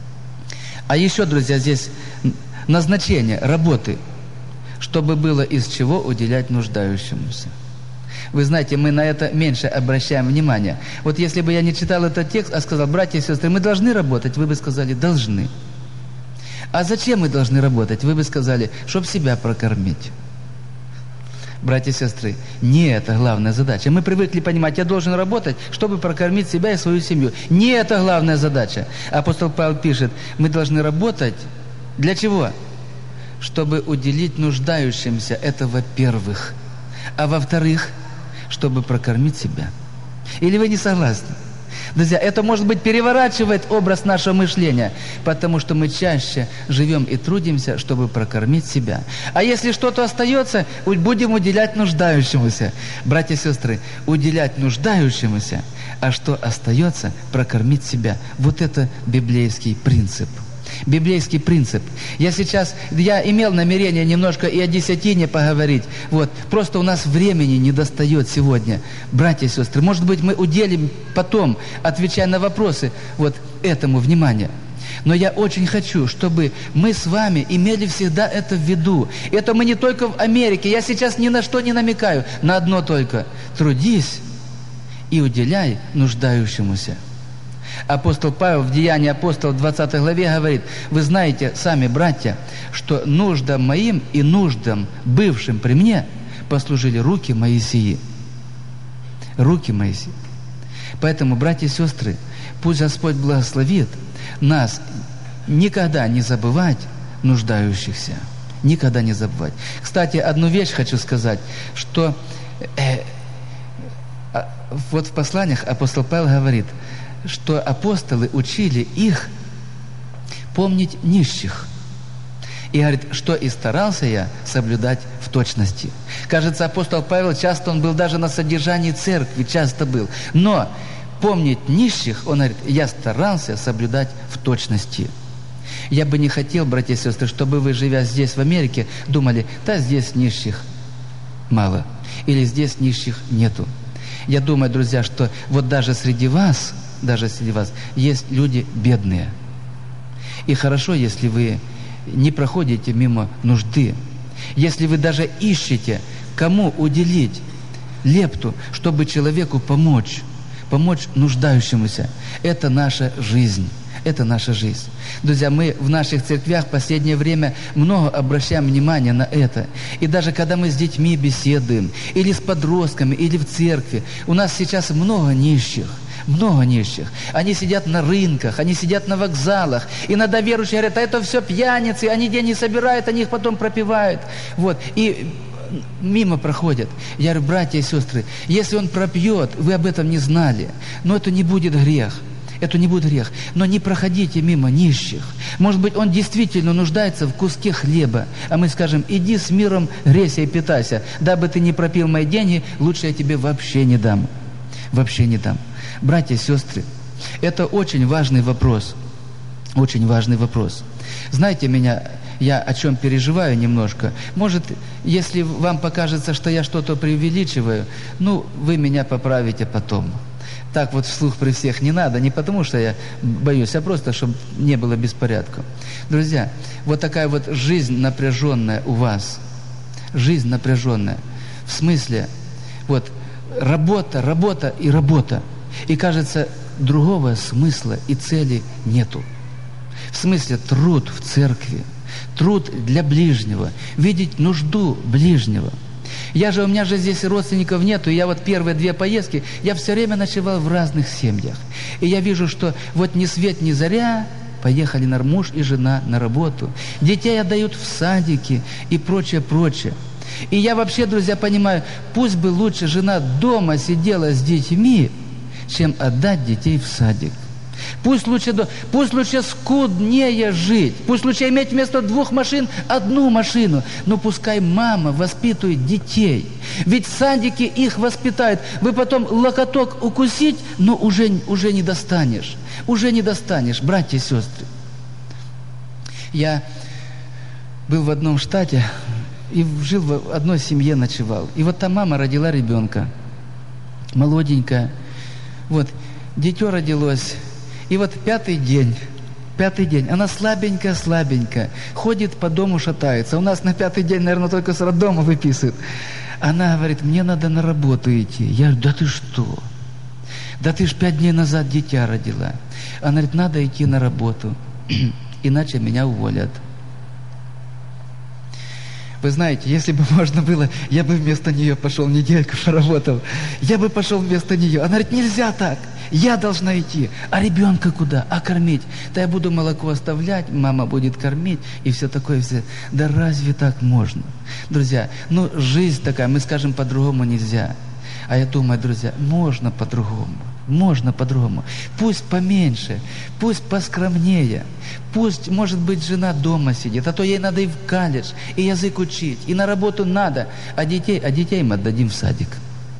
Speaker 1: А еще, друзья, здесь назначение работы, чтобы было из чего уделять нуждающемуся. Вы знаете, мы на это меньше обращаем внимание. Вот если бы я не читал этот текст, а сказал: братья и сестры, мы должны работать, вы бы сказали: должны. А зачем мы должны работать? Вы бы сказали: чтобы себя прокормить. Братья и сестры, не это главная задача. Мы привыкли понимать: я должен работать, чтобы прокормить себя и свою семью. Не это главная задача. Апостол Павел пишет: мы должны работать для чего? Чтобы уделить нуждающимся, это во-первых. А во-вторых, чтобы прокормить себя. Или вы не согласны? Друзья, это, может быть, переворачивает образ нашего мышления, потому что мы чаще живем и трудимся, чтобы прокормить себя. А если что-то остается, будем уделять нуждающемуся. Братья и сестры, уделять нуждающемуся, а что остается, прокормить себя. Вот это библейский принцип. Библейский принцип. Я имел намерение немножко и о десятине поговорить. Просто у нас времени не достает сегодня. Братья и сестры, может быть, мы уделим потом, отвечая на вопросы, этому внимание. Но я очень хочу, чтобы мы с вами имели всегда это в виду. Это мы не только в Америке. Я сейчас ни на что не намекаю. На одно только. Трудись и уделяй нуждающемуся. Апостол Павел в Деянии апостолов 20 главе говорит: вы знаете сами, братья, что нуждам моим и нуждам, бывшим при мне, послужили руки Моисеи. Руки Моисеи. Поэтому, братья и сестры, пусть Господь благословит нас никогда не забывать нуждающихся. Никогда не забывать. Кстати, одну вещь хочу сказать, что в посланиях апостол Павел говорит, что апостолы учили их помнить нищих. И говорит, что и старался я соблюдать в точности. Кажется, апостол Павел часто, он был даже на содержании церкви, часто был. Но помнить нищих, он говорит, я старался соблюдать в точности. Я бы не хотел, братья и сестры, чтобы вы, живя здесь, в Америке, думали: да, здесь нищих мало, или здесь нищих нету. Я думаю, друзья, что даже среди вас есть люди бедные. И хорошо, если вы не проходите мимо нужды. Если вы даже ищете, кому уделить лепту, чтобы человеку помочь нуждающемуся. Это наша жизнь. Это наша жизнь. Друзья, мы в наших церквях в последнее время много обращаем внимание на это. И даже когда мы с детьми беседуем, или с подростками, или в церкви, у нас сейчас много нищих. Много нищих. Они сидят на рынках, они сидят на вокзалах. Иногда верующие говорят: а это все пьяницы, они деньги собирают, они их потом пропивают. И мимо проходят. Я говорю: братья и сестры, если он пропьет, вы об этом не знали, но это не будет грех. Это не будет грех. Но не проходите мимо нищих. Может быть, он действительно нуждается в куске хлеба. А мы скажем: иди с миром, грейся и питайся. Дабы ты не пропил мои деньги, лучше я тебе вообще не дам. Вообще не дам. Братья и сестры, это очень важный вопрос. Очень важный вопрос. Знаете, я о чем переживаю немножко. Может, если вам покажется, что я что-то преувеличиваю, вы меня поправите потом. Так вслух при всех не надо, не потому что я боюсь, а просто, чтобы не было беспорядка. Друзья, такая жизнь напряженная у вас. Жизнь напряженная. В смысле, работа, работа и работа. И кажется, другого смысла и цели нету. В смысле, труд в церкви, труд для ближнего, видеть нужду ближнего. У меня же здесь родственников нету, и я первые 2 поездки, я все время ночевал в разных семьях. И я вижу, что ни свет, ни заря, поехали муж и жена на работу. Детей отдают в садики и прочее, прочее. И я вообще, друзья, понимаю, пусть бы лучше жена дома сидела с детьми, чем отдать детей в садик. Пусть лучше скуднее жить, пусть лучше иметь вместо 2 машин 1 машину, но пускай мама воспитывает детей. Ведь в садике их воспитают. Вы потом локоток укусить, но уже не достанешь. Уже не достанешь, братья и сестры. Я был в одном штате и жил в одной семье, ночевал. И вот там мама родила ребенка, молоденькая. Вот, дитё родилось. И вот 5-й день, она слабенькая, ходит по дому, шатается. У нас на 5-й день, наверное, только с роддома выписывают. Она говорит, мне надо на работу идти. Я говорю, да ты что? Да ты ж 5 дней назад дитя родила. Она говорит, надо идти на работу, иначе меня уволят. Вы знаете, если бы можно было, я бы вместо нее пошел, недельку поработал. Я бы пошел вместо нее. Она говорит, нельзя так. Я должна идти. А ребенка куда? А кормить? Да я буду молоко оставлять, мама будет кормить, и все такое, все. Да разве так можно? Друзья, жизнь такая, мы скажем, по-другому нельзя. А я думаю, друзья, можно по-другому. Можно по-другому. Пусть поменьше, пусть поскромнее, пусть, может быть, жена дома сидит, а то ей надо и в колледж, и язык учить, и на работу надо, а детей мы отдадим в садик.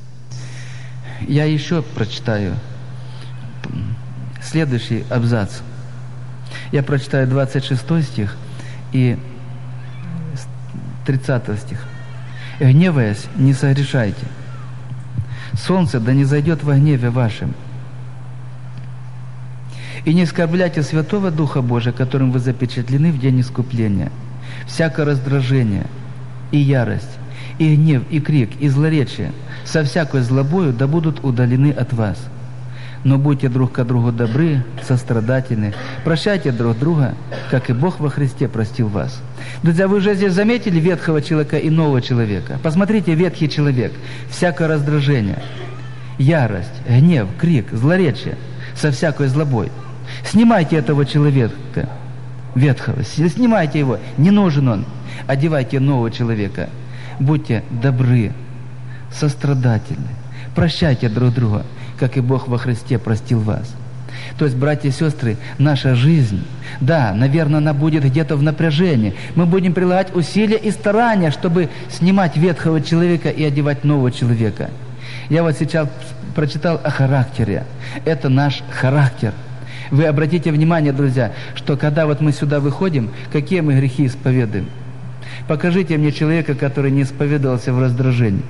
Speaker 1: Я еще прочитаю следующий абзац. Я прочитаю 26 стих и 30 стих. «Гневаясь, не согрешайте. Солнце да не зайдет во гневе вашем. И не оскорбляйте Святого Духа Божия, которым вы запечатлены в день искупления. Всякое раздражение и ярость, и гнев, и крик, и злоречие со всякой злобою да будут удалены от вас. Но будьте друг к другу добры, сострадательны, прощайте друг друга, как и Бог во Христе простил вас». Друзья, вы уже здесь заметили ветхого человека и нового человека? Посмотрите, ветхий человек, всякое раздражение, ярость, гнев, крик, злоречие со всякой злобой. Снимайте этого человека ветхого, снимайте его, не нужен он. Одевайте нового человека. Будьте добры, сострадательны, прощайте друг друга, как и Бог во Христе простил вас. То есть, братья и сестры, наша жизнь, да, наверное, она будет где-то в напряжении. Мы будем прилагать усилия и старания, чтобы снимать ветхого человека и одевать нового человека. Я вот сейчас прочитал о характере. Это наш характер. Вы обратите внимание, друзья, что когда вот мы сюда выходим, какие мы грехи исповедуем? Покажите мне человека, который не исповедовался в раздражении.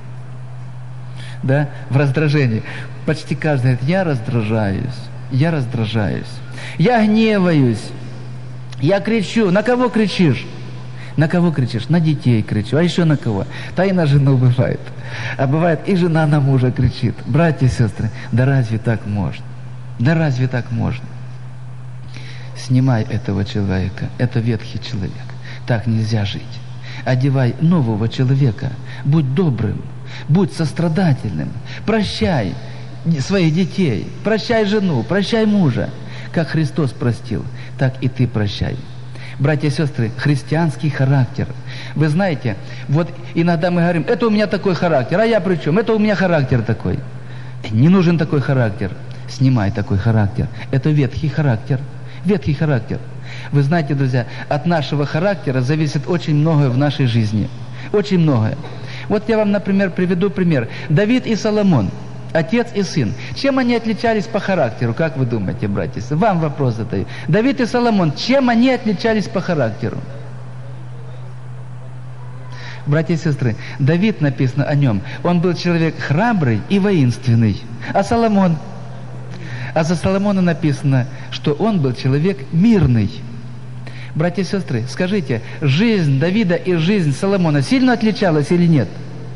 Speaker 1: Да, в раздражении. Почти каждый говорит, я раздражаюсь, я гневаюсь, я кричу. На кого кричишь? На кого кричишь? На детей кричу. А еще на кого? Да и на жену бывает. А бывает и жена на мужа кричит. Братья и сестры, да разве так можно? Да разве так можно? Снимай этого человека, это ветхий человек. Так нельзя жить. Одевай нового человека. Будь добрым, будь сострадательным. Прощай своих детей, прощай жену, прощай мужа. Как Христос простил, так и ты прощай. Братья и сестры, христианский характер. Вы знаете, вот иногда мы говорим, это у меня такой характер, а я при чем? Это у меня характер такой. Не нужен такой характер. Снимай такой характер. Это ветхий характер. Ветхий характер. Вы знаете, друзья, от нашего характера зависит очень многое в нашей жизни. Очень многое. Вот я вам, например, приведу пример. Давид и Соломон, отец и сын. Чем они отличались по характеру? Как вы думаете, братья? Вам вопрос задаю. Давид и Соломон, чем они отличались по характеру? Братья и сестры, Давид, написано о нем, он был человек храбрый и воинственный. А Соломон? А за Соломона написано, что он был человек мирный. Братья и сестры, скажите, жизнь Давида и жизнь Соломона сильно отличалась или нет?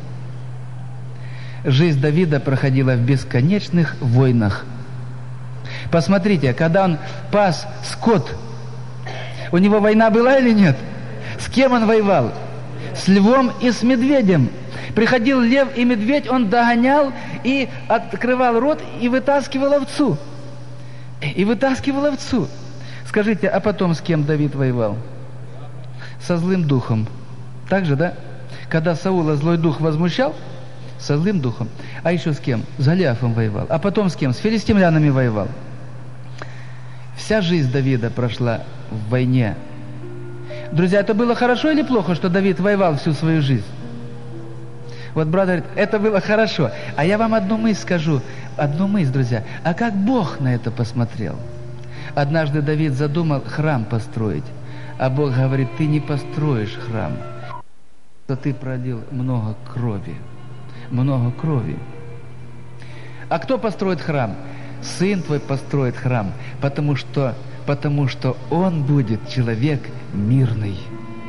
Speaker 1: Жизнь Давида проходила в бесконечных войнах. Посмотрите, когда он пас скот, у него война была или нет? С кем он воевал? С львом и с медведем. Приходил лев и медведь, он догонял и открывал рот и вытаскивал овцу. Скажите, а потом с кем Давид воевал? Со злым духом. Так же, да? Когда Саула злой дух возмущал, со злым духом. А еще с кем? С Голиафом воевал. А потом с кем? С филистимлянами воевал. Вся жизнь Давида прошла в войне. Друзья, это было хорошо или плохо, что Давид воевал всю свою жизнь? Вот брат говорит, это было хорошо. А я вам одну мысль скажу. Одну мысль, друзья. А как Бог на это посмотрел? Однажды Давид задумал храм построить. А Бог говорит, ты не построишь храм. То ты пролил много крови. Много крови. А кто построит храм? Сын твой построит храм, потому что он будет человек мирный.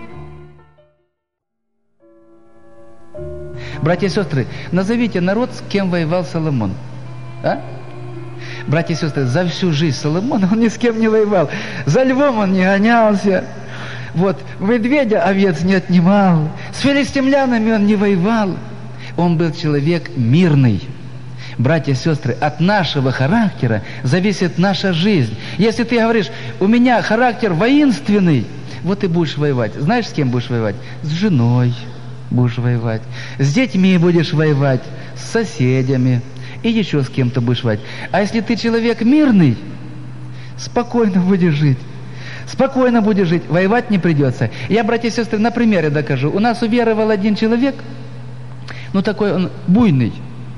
Speaker 1: Братья и сестры, назовите народ, с кем воевал Соломон. А? Братья и сестры, за всю жизнь Соломона он ни с кем не воевал. За львом он не гонялся. Вот, медведя овец не отнимал. С филистимлянами он не воевал. Он был человек мирный. Братья и сестры, от нашего характера зависит наша жизнь. Если ты говоришь, у меня характер воинственный, вот и будешь воевать. Знаешь, с кем будешь воевать? С женой будешь воевать. С детьми будешь воевать. С соседями. И еще с кем-то будешь воевать. А если ты человек мирный, спокойно будешь жить. Спокойно будешь жить. Воевать не придется. Я, братья и сестры, на примере докажу. У нас уверовал один человек, ну такой он буйный.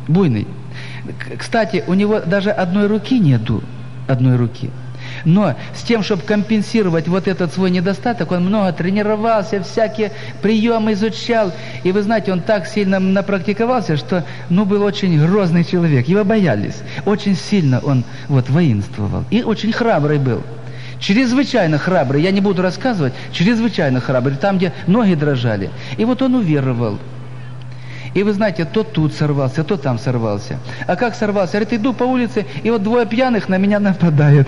Speaker 1: Кстати, у него даже одной руки нету. Одной руки. Но с тем, чтобы компенсировать вот этот свой недостаток, он много тренировался, всякие приемы изучал. И вы знаете, он так сильно напрактиковался, что, был очень грозный человек. Его боялись. Очень сильно он воинствовал. И очень храбрый был. Чрезвычайно храбрый. Я не буду рассказывать. Чрезвычайно храбрый. Там, где ноги дрожали. И вот он уверовал. И вы знаете, то тут сорвался, то там сорвался. А как сорвался? Говорит, иду по улице, и вот двое пьяных на меня нападают.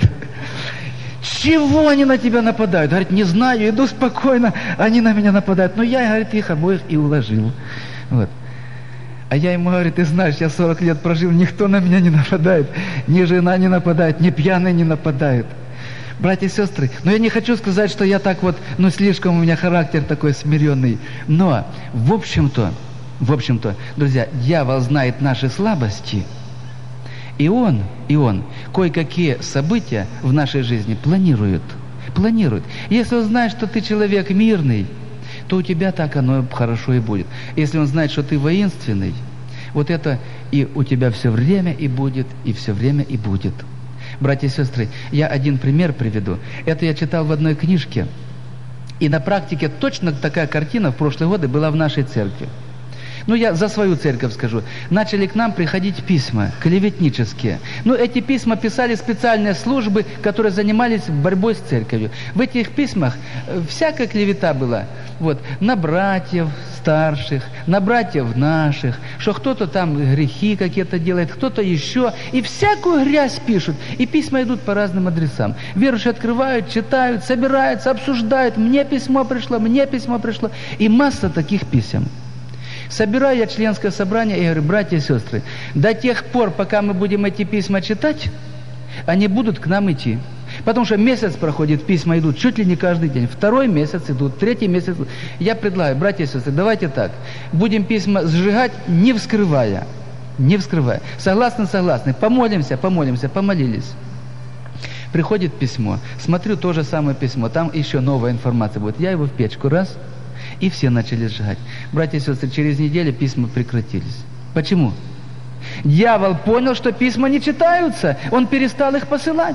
Speaker 1: Чего они на тебя нападают? Говорит, не знаю, иду спокойно, они на меня нападают. Но я, говорит, их обоих и уложил. Вот. А я ему говорю, ты знаешь, я 40 лет прожил, никто на меня не нападает. Ни жена не нападает, ни пьяный не нападает. Братья и сестры, но я не хочу сказать, что я так слишком у меня характер такой смиренный. Но, в общем-то, друзья, дьявол знает наши слабости, и он кое-какие события в нашей жизни планирует. Если он знает, что ты человек мирный, то у тебя так оно хорошо и будет. Если он знает, что ты воинственный, вот это и у тебя все время и будет, и все время и будет. Братья и сестры, я один пример приведу. Это я читал в одной книжке, и на практике точно такая картина в прошлые годы была в нашей церкви. Я за свою церковь скажу. Начали к нам приходить письма, клеветнические. Эти письма писали специальные службы, которые занимались борьбой с церковью. В этих письмах всякая клевета была. На братьев старших, на братьев наших, что кто-то там грехи какие-то делает, кто-то еще. И всякую грязь пишут. И письма идут по разным адресам. Верующие открывают, читают, собираются, обсуждают. Мне письмо пришло. И масса таких писем. Собираю я членское собрание и говорю, братья и сестры, до тех пор, пока мы будем эти письма читать, они будут к нам идти. Потому что месяц проходит, письма идут чуть ли не каждый день. 2-й месяц идут, 3-й месяц идут. Я предлагаю, братья и сестры, давайте так. Будем письма сжигать, не вскрывая. Согласны? Помолимся, помолились. Приходит письмо. Смотрю, то же самое письмо. Там еще новая информация будет. Я его в печку раз... И все начали сжигать. Братья и сестры, через неделю письма прекратились. Почему? Дьявол понял, что письма не читаются. Он перестал их посылать.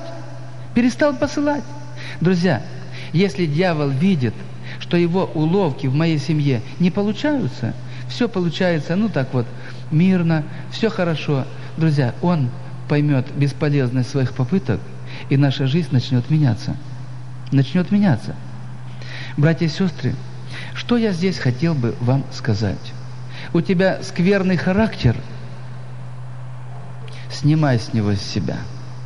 Speaker 1: Друзья, если дьявол видит, что его уловки в моей семье не получаются, все получается, мирно, все хорошо. Друзья, он поймет бесполезность своих попыток, и наша жизнь начнет меняться. Братья и сестры, что я здесь хотел бы вам сказать? У тебя скверный характер, снимай с него себя.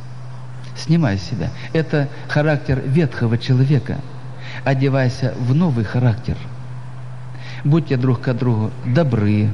Speaker 1: Это характер ветхого человека. Одевайся в новый характер. Будьте друг к другу добры,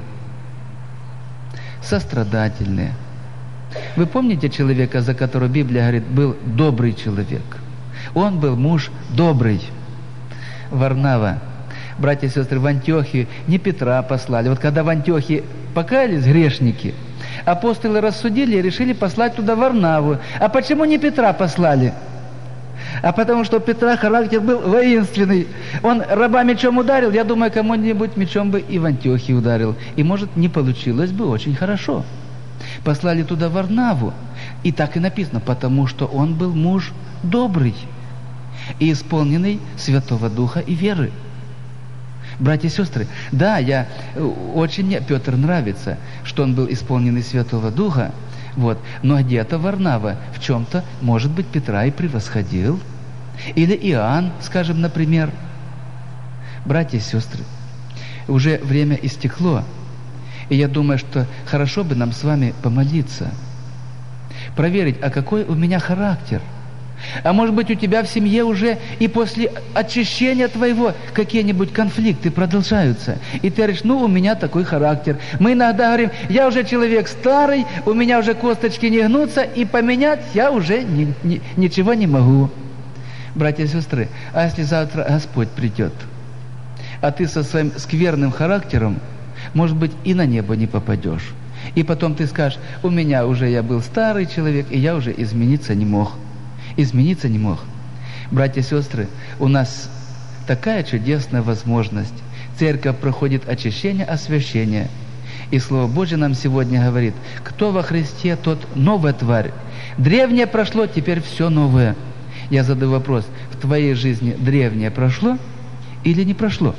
Speaker 1: сострадательны. Вы помните человека, за которого Библия говорит, был добрый человек? Он был муж добрый. Варнава. Братья и сестры, в Антиохию не Петра послали. Вот когда в Антиохии покаялись грешники, апостолы рассудили и решили послать туда Варнаву. А почему не Петра послали? А потому что у Петра характер был воинственный. Он раба мечом ударил, я думаю, кому-нибудь мечом бы и в Антиохии ударил. И, может, не получилось бы очень хорошо. Послали туда Варнаву. И так и написано, потому что он был муж добрый и исполненный Святого Духа и веры. Братья и сестры, да, мне Петр нравится, что он был исполненный Святого Духа, вот, но где-то Варнава в чем-то, может быть, Петра и превосходил. Или Иоанн, скажем, например. Братья и сестры, уже время истекло, и я думаю, что хорошо бы нам с вами помолиться, проверить, а какой у меня характер. А может быть, у тебя в семье уже и после очищения твоего какие-нибудь конфликты продолжаются. И ты говоришь, у меня такой характер. Мы иногда говорим, я уже человек старый, у меня уже косточки не гнутся, и поменять я уже ничего не могу. Братья и сестры, а если завтра Господь придет, а ты со своим скверным характером, может быть, и на небо не попадешь. И потом ты скажешь, я был старый человек, и я уже измениться не мог. Измениться не мог. Братья и сестры, у нас такая чудесная возможность. Церковь проходит очищение, освящение. И Слово Божье нам сегодня говорит, кто во Христе, тот новая тварь. Древнее прошло, теперь все новое. Я задаю вопрос, в твоей жизни древнее прошло или не прошло?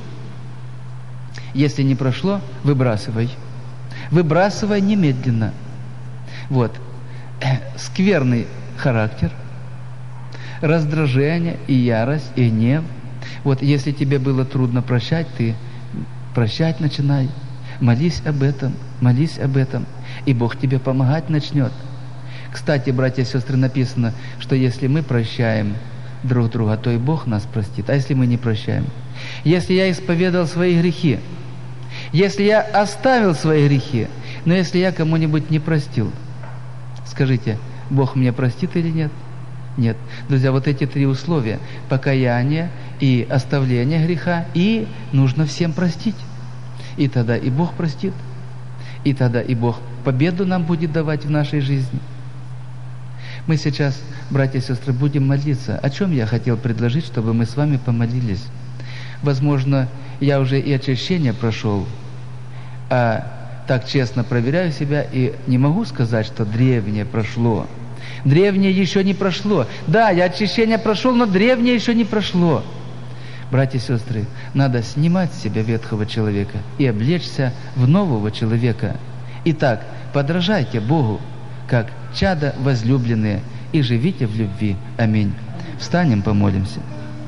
Speaker 1: Если не прошло, выбрасывай. Выбрасывай немедленно. Вот. Скверный характер, раздражение и ярость, и гнев. Вот если тебе было трудно прощать, ты прощать начинай. Молись об этом, и Бог тебе помогать начнет. Кстати, братья и сестры, написано, что если мы прощаем друг друга, то и Бог нас простит. А если мы не прощаем? Если я исповедал свои грехи, если я оставил свои грехи, но если я кому-нибудь не простил, скажите, Бог мне простит или нет? Нет. Друзья, вот эти три условия: покаяние и оставление греха, и нужно всем простить. И тогда и Бог простит, и тогда и Бог победу нам будет давать в нашей жизни. Мы сейчас, братья и сестры, будем молиться. О чем я хотел предложить, чтобы мы с вами помолились? Возможно, я уже и очищение прошел, а так честно проверяю себя и не могу сказать, что древнее прошло. Древнее еще не прошло. Да, я очищение прошел, но древнее еще не прошло. Братья и сестры, надо снимать с себя ветхого человека и облечься в нового человека. Итак, подражайте Богу, как чада возлюбленные, и живите в любви. Аминь. Встанем, помолимся.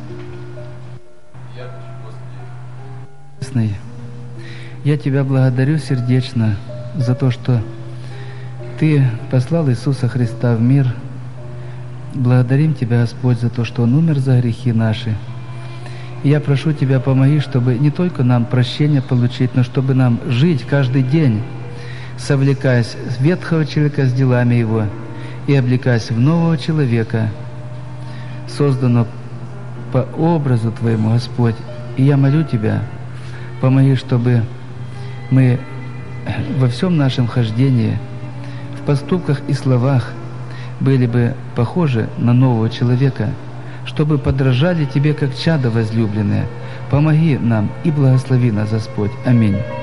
Speaker 1: Я Тебя благодарю сердечно за то, что Ты послал Иисуса Христа в мир. Благодарим Тебя, Господь, за то, что Он умер за грехи наши. И я прошу Тебя, помоги, чтобы не только нам прощение получить, но чтобы нам жить каждый день, совлекаясь с ветхого человека с делами его и облекаясь в нового человека, созданного по образу Твоему, Господь. И я молю Тебя, помоги, чтобы мы во всем нашем хождении, в поступках и словах были бы похожи на нового человека, чтобы подражали Тебе, как чада возлюбленные. Помоги нам и благослови нас, Господь. Аминь.